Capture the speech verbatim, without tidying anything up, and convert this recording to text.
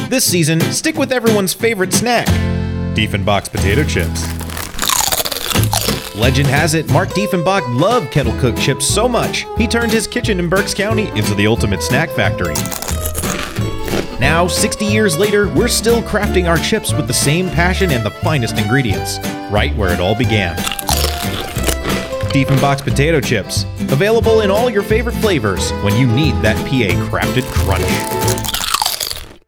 This season, stick with everyone's favorite snack, Diefenbach's potato chips. Legend has it, Mark Diefenbach loved kettle-cooked chips so much, he turned his kitchen in Berks County into the ultimate snack factory. Now, sixty years later, we're still crafting our chips with the same passion and the finest ingredients, right where it all began. Diefenbach's potato chips, available in all your favorite flavors when you need that P A crafted crunch.